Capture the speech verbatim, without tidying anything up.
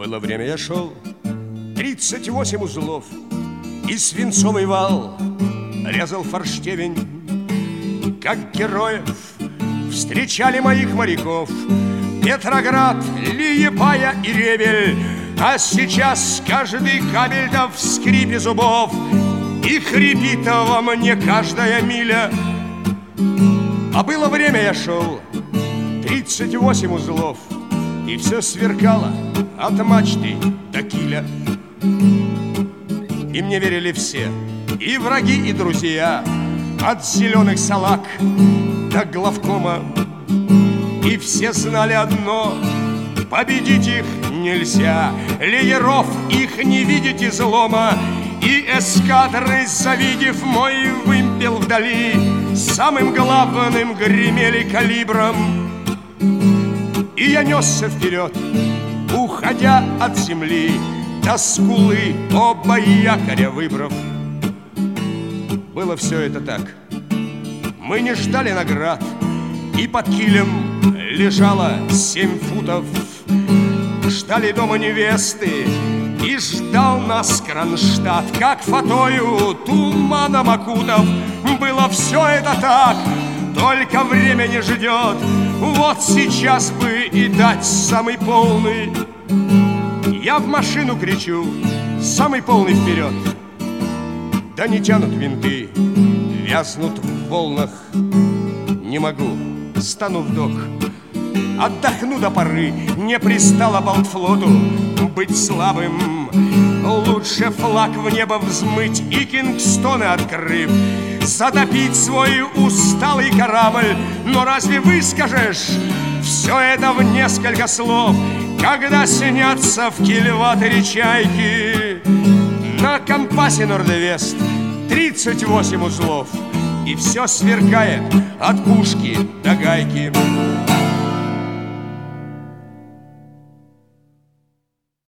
Было время, я шел, тридцать восемь узлов, и свинцовый вал резал форштевень. Как героев встречали моих моряков Петроград, Лиепая и Ревель. А сейчас каждый кабель да в скрипе зубов, и хрипит во мне каждая миля. А было время, я шел, тридцать восемь узлов, и все сверкало от мачты до киля. И мне верили все, и враги, и друзья, от зеленых салаг до главкома. И все знали одно: победить их нельзя, лееров их не видеть излома. И эскадры, завидев мой вымпел вдали, самым главным гремели калибром. И я несся вперед, уходя от земли, до скулы оба якоря выбрав. Было все это так. Мы не ждали наград, и под килем лежало семь футов. Ждали дома невесты, и ждал нас Кронштадт, как фатою туманом окутав. Было все это так, только время не ждет. Вот сейчас бы и дать самый полный. Я в машину кричу: самый полный вперед! Да не тянут винты, вязнут в волнах. Не могу, стану в док, отдохну до поры. Не пристало Балтфлоту быть слабым. Лучше флаг в небо взмыть и Кингстоны открыв, затопить свой усталый корабль. Но разве выскажешь все это в несколько слов, когда снятся в кильваторе чайки? На компасе Норд-Вест тридцать восемь узлов, и все сверкает от пушки до гайки.